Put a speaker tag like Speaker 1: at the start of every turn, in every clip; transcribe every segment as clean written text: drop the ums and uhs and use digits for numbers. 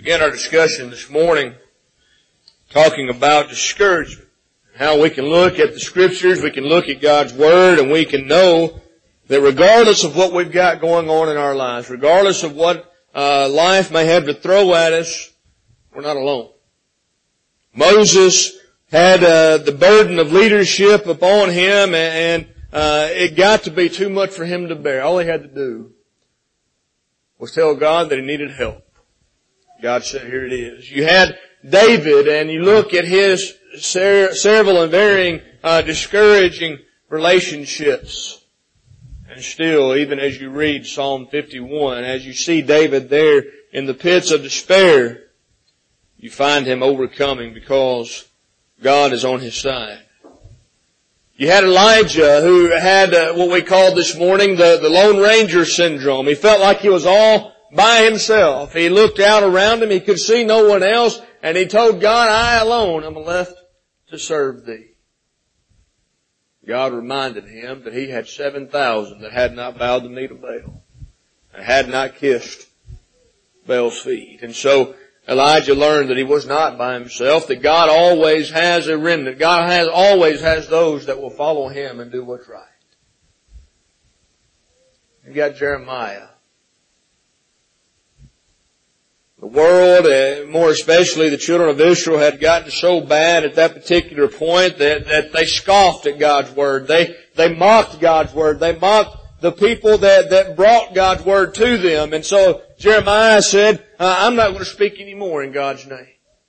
Speaker 1: Begin our discussion this morning talking about discouragement. How we can look at the Scriptures, we can look at God's Word, and we can know that regardless of what we've got going on in our lives, regardless of what life may have to throw at us, we're not alone. Moses had the burden of leadership upon him, and it got to be too much for him to bear. All he had to do was tell God that he needed help. God said, here it is. You had David, and you look at his several and varying discouraging relationships. And still, even as you read Psalm 51, as you see David there in the pits of despair, you find him overcoming because God is on his side. You had Elijah, who had what we called this morning the Lone Ranger syndrome. He felt like he was all by himself. He looked out around him, he could see no one else, and he told God, I alone am left to serve thee. God reminded him that he had 7,000 that had not bowed the knee to Baal and had not kissed Baal's feet. And so Elijah learned that he was not by himself, that God always has a remnant. God always has those that will follow him and do what's right. You got Jeremiah. The world, more especially the children of Israel, had gotten so bad at that particular point that they scoffed at God's Word. They mocked God's Word. They mocked the people that brought God's Word to them. And so Jeremiah said, I'm not going to speak anymore in God's name.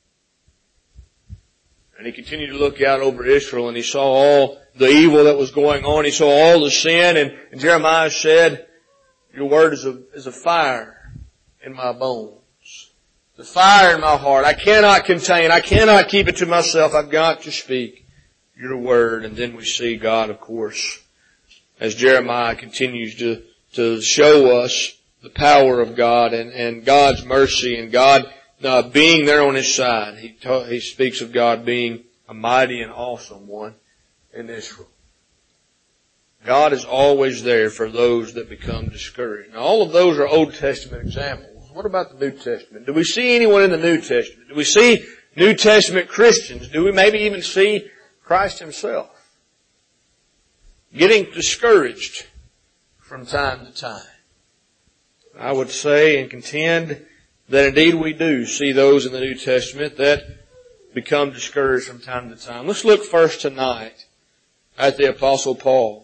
Speaker 1: And he continued to look out over Israel, and he saw all the evil that was going on. He saw all the sin, and Jeremiah said, your Word is a fire in my bones. The fire in my heart. I cannot contain. I cannot keep it to myself. I've got to speak your Word. And then we see God, of course, as Jeremiah continues to show us the power of God and God's mercy and God being there on his side. He speaks of God being a mighty and awesome one in Israel. God is always there for those that become discouraged. Now, all of those are Old Testament examples. What about the New Testament? Do we see anyone in the New Testament? Do we see New Testament Christians? Do we maybe even see Christ himself getting discouraged from time to time? I would say and contend that indeed we do see those in the New Testament that become discouraged from time to time. Let's look first tonight at the Apostle Paul.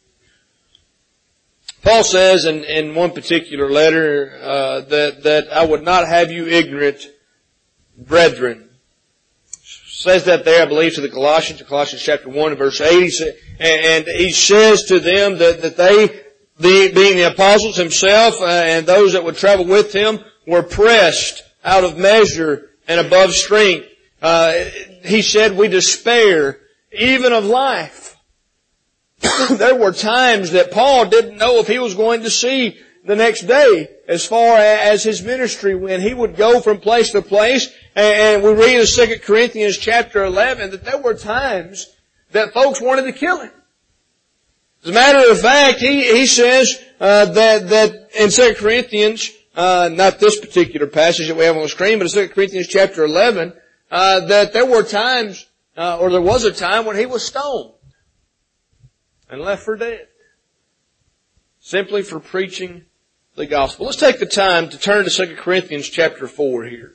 Speaker 1: Paul says in one particular letter that I would not have you ignorant, brethren. Says that there, I believe, to the Colossians chapter 1 verse 8. And he says to them that they, being the apostles himself and those that would travel with him, were pressed out of measure and above strength. He said, we despair even of life. There were times that Paul didn't know if he was going to see the next day as far as his ministry went. He would go from place to place, and we read in 2 Corinthians chapter 11 that there were times that folks wanted to kill him. As a matter of fact, he says that in 2 Corinthians, not this particular passage that we have on the screen, but in 2 Corinthians chapter 11, that there were times, or there was a time when he was stoned and left for dead, simply for preaching the gospel. Let's take the time to turn to 2 Corinthians chapter 4 here.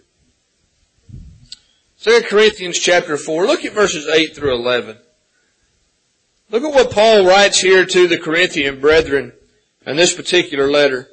Speaker 1: 2 Corinthians chapter 4, look at verses 8 through 11. Look at what Paul writes here to the Corinthian brethren in this particular letter.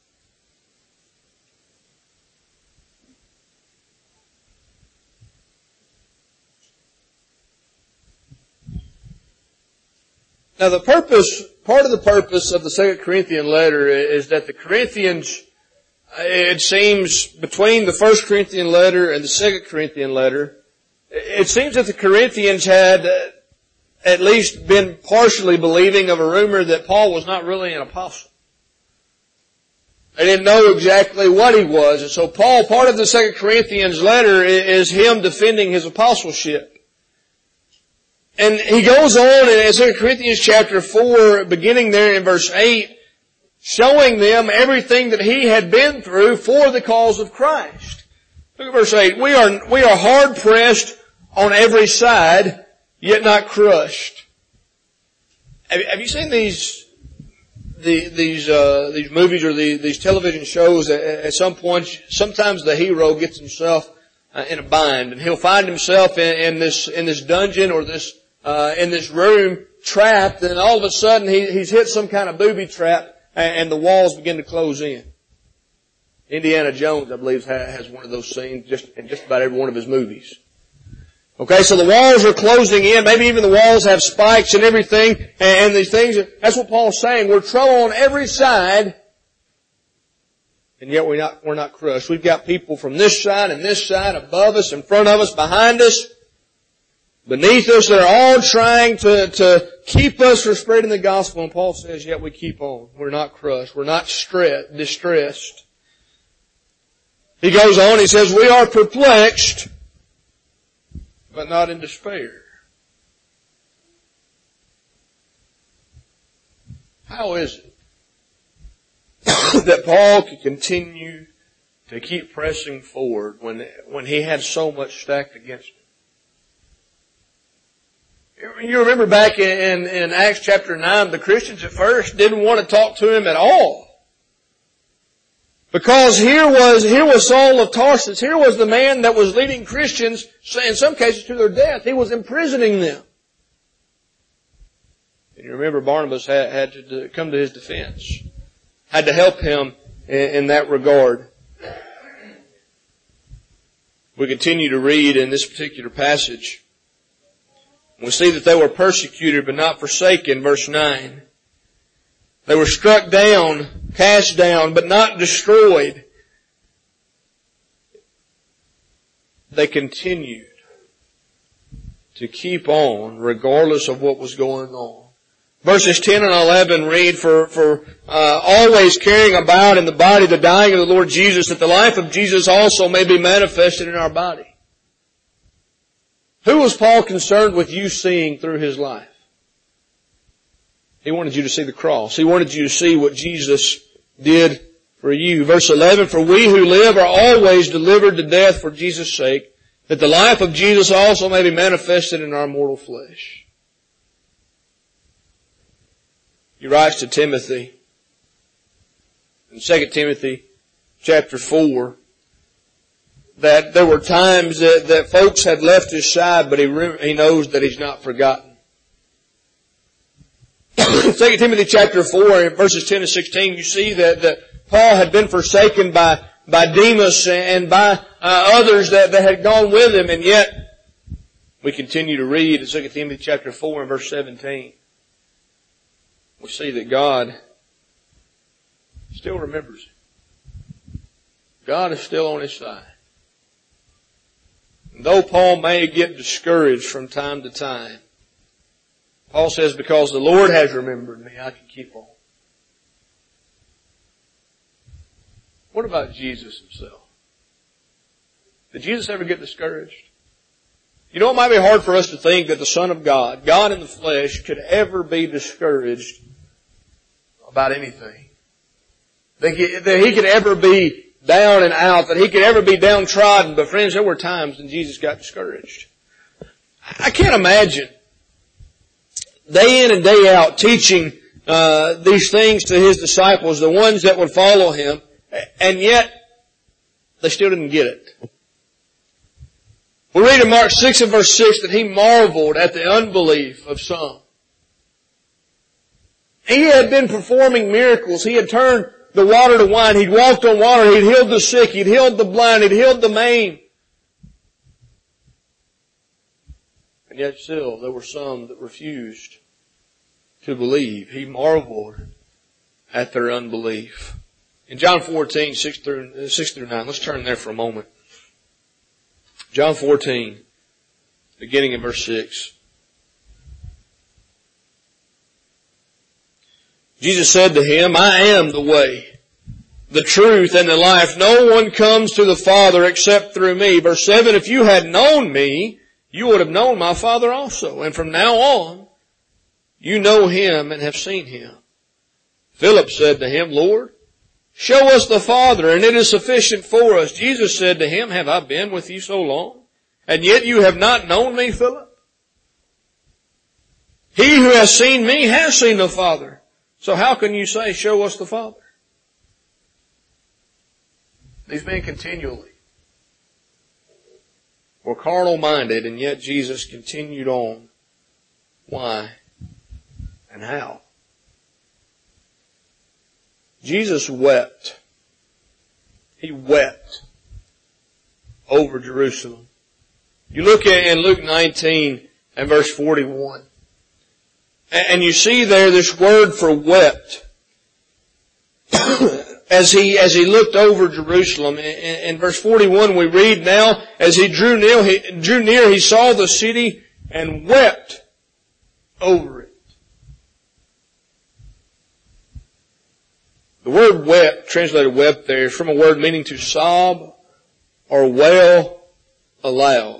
Speaker 1: Now part of the purpose of the 2 Corinthian letter is that the Corinthians, it seems, between the 1 Corinthian letter and the 2 Corinthian letter, it seems that the Corinthians had at least been partially believing of a rumor that Paul was not really an apostle. They didn't know exactly what he was. And so Paul, part of the 2 Corinthians letter is him defending his apostleship. And he goes on in 2 Corinthians chapter 4, beginning there in verse 8, showing them everything that he had been through for the cause of Christ. Look at verse 8. We are hard pressed on every side, yet not crushed. Have you seen these movies or these television shows? At some point, sometimes the hero gets himself in a bind, and he'll find himself in this dungeon or in this room trapped, and all of a sudden he's hit some kind of booby trap, and the walls begin to close in. Indiana Jones, I believe, has one of those scenes in just about every one of his movies. Okay, so the walls are closing in. Maybe even the walls have spikes and everything. And these things, that's what Paul's saying. We're trouble on every side. And yet we're not crushed. We've got people from this side and this side, above us, in front of us, behind us, beneath us, that are all trying to keep us from spreading the gospel. And Paul says, yet we keep on. We're not crushed. We're not distressed. He goes on, he says, we are perplexed, but not in despair. How is it that Paul could continue to keep pressing forward when he had so much stacked against him? You remember back in Acts chapter 9, the Christians at first didn't want to talk to him at all. Because here was Saul of Tarsus. Here was the man that was leading Christians, in some cases, to their death. He was imprisoning them. And you remember Barnabas had to come to his defense. Had to help him in that regard. We continue to read in this particular passage. We see that they were persecuted but not forsaken, verse 9. They were struck down, cast down, but not destroyed. They continued to keep on regardless of what was going on. Verses 10 and 11 read, for always carrying about in the body the dying of the Lord Jesus, that the life of Jesus also may be manifested in our body. Who was Paul concerned with you seeing through his life? He wanted you to see the cross. He wanted you to see what Jesus did for you. Verse 11, for we who live are always delivered to death for Jesus' sake, that the life of Jesus also may be manifested in our mortal flesh. He writes to Timothy in 2 Timothy chapter 4 that there were times that folks had left his side, but he knows that he's not forgotten. 2 Timothy chapter 4, verses 10 and 16, you see that Paul had been forsaken by Demas and by others that had gone with him, and yet we continue to read in 2 Timothy chapter 4 and verse 17. We see that God still remembers him. God is still on his side. And though Paul may get discouraged from time to time, Paul says, because the Lord has remembered me, I can keep on. What about Jesus himself? Did Jesus ever get discouraged? You know, it might be hard for us to think that the Son of God, God in the flesh, could ever be discouraged about anything. That he could ever be down and out, that he could ever be downtrodden. But friends, there were times when Jesus got discouraged. I can't imagine day in and day out teaching these things to his disciples, the ones that would follow him, and yet they still didn't get it. We read in Mark 6 and verse 6 that he marveled at the unbelief of some. He had been performing miracles. He had turned the water to wine. He'd walked on water. He'd healed the sick. He'd healed the blind. He'd healed the maimed. And yet still, there were some that refused to believe. He marveled at their unbelief. In John 14, 6 through 9, let's turn there for a moment. John 14, beginning in verse 6. Jesus said to him, I am the way, the truth, and the life. No one comes to the Father except through me. Verse 7, if you had known me, you would have known my Father also. And from now on, you know him and have seen him. Philip said to him, Lord, show us the Father, and it is sufficient for us. Jesus said to him, have I been with you so long, and yet you have not known me, Philip? He who has seen me has seen the Father. So how can you say, show us the Father? These men continually were carnal-minded, and yet Jesus continued on. Why and how? Jesus wept. He wept over Jerusalem. You look in Luke 19 and verse 41, and you see there this word for wept. As he looked over Jerusalem. In verse 41 we read, now as he drew near, he saw the city and wept over it. The word wept, translated wept there, is from a word meaning to sob or wail aloud.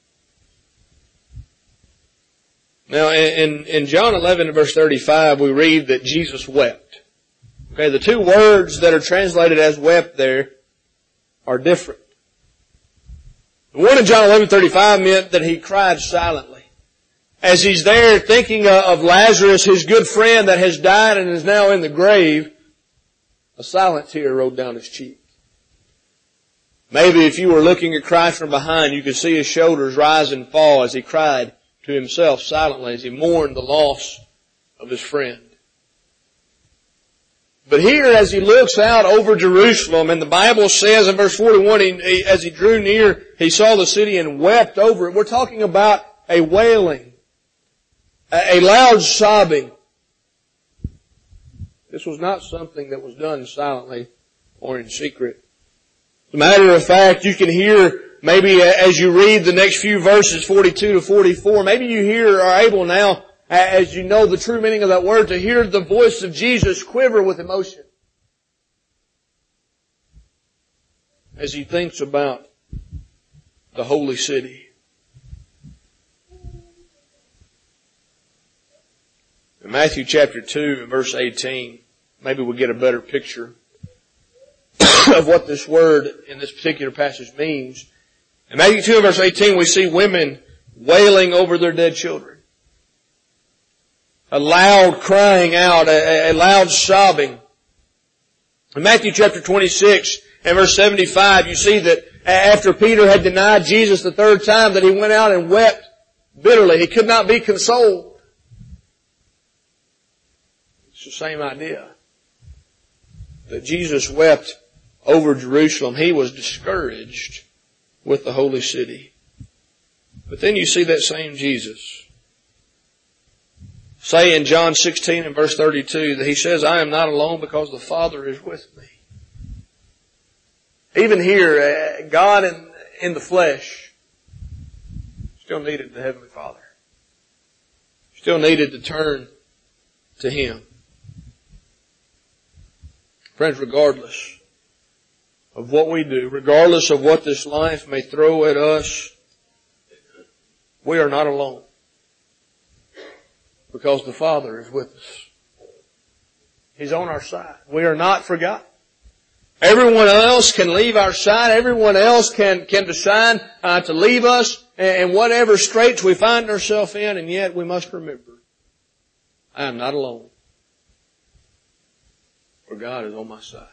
Speaker 1: Now in John 11 and verse 35 we read that Jesus wept. Okay, the two words that are translated as wept there are different. The one in John 11:35 meant that he cried silently. As he's there thinking of Lazarus, his good friend that has died and is now in the grave, a silent tear rolled down his cheek. Maybe if you were looking at Christ from behind, you could see his shoulders rise and fall as he cried to himself silently as he mourned the loss of his friend. But here, as he looks out over Jerusalem, and the Bible says in verse 41, as he drew near, he saw the city and wept over it. We're talking about a wailing, a loud sobbing. This was not something that was done silently or in secret. As a matter of fact, you can hear, maybe as you read the next few verses, 42 to 44, maybe you hear, are able now, as you know the true meaning of that word, to hear the voice of Jesus quiver with emotion as he thinks about the holy city. In Matthew chapter 2 and verse 18, maybe we'll get a better picture of what this word in this particular passage means. In Matthew 2 and verse 18, we see women wailing over their dead children. A loud crying out, a loud sobbing. In Matthew chapter 26 and verse 75, you see that after Peter had denied Jesus the third time, that he went out and wept bitterly. He could not be consoled. It's the same idea. That Jesus wept over Jerusalem. He was discouraged with the holy city. But then you see that same Jesus say in John 16 and verse 32 that he says, I am not alone because the Father is with me. Even here, God in the flesh still needed the Heavenly Father. Still needed to turn to Him. Friends, regardless of what we do, regardless of what this life may throw at us, we are not alone. Because the Father is with us. He's on our side. We are not forgotten. Everyone else can leave our side. Everyone else can decide to leave us in whatever straits we find ourselves in, and yet we must remember, I am not alone. For God is on my side.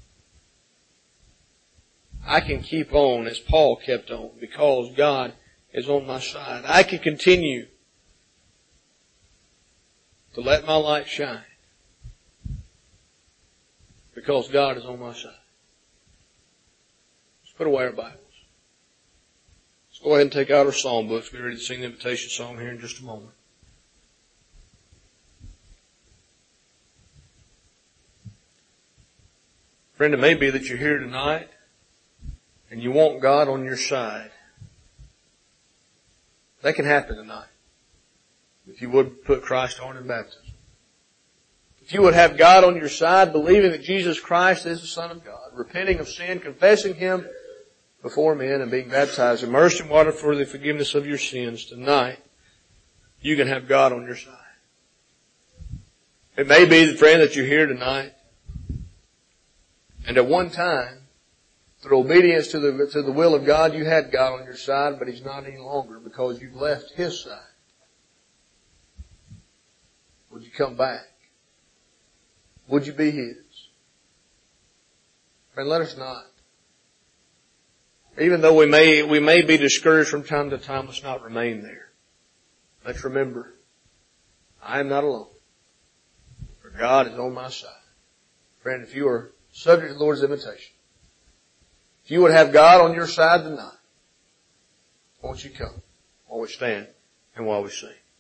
Speaker 1: I can keep on as Paul kept on because God is on my side. I can continue to let my light shine because God is on my side. Let's put away our Bibles. Let's go ahead and take out our psalm books. Be ready to sing the invitation song here in just a moment. Friend, it may be that you're here tonight and you want God on your side. That can happen tonight. If you would put Christ on in baptism. If you would have God on your side, believing that Jesus Christ is the Son of God, repenting of sin, confessing Him before men, and being baptized, immersed in water for the forgiveness of your sins, tonight, you can have God on your side. It may be, friend, that you're here tonight And at one time, through obedience to the will of God, you had God on your side, but He's not any longer because you've left His side. Would you come back? Would you be His? Friend, let us not. Even though we may be discouraged from time to time, let's not remain there. Let's remember, I am not alone. For God is on my side. Friend, if you are subject to the Lord's invitation, if you would have God on your side tonight, won't you come while we stand and while we sing?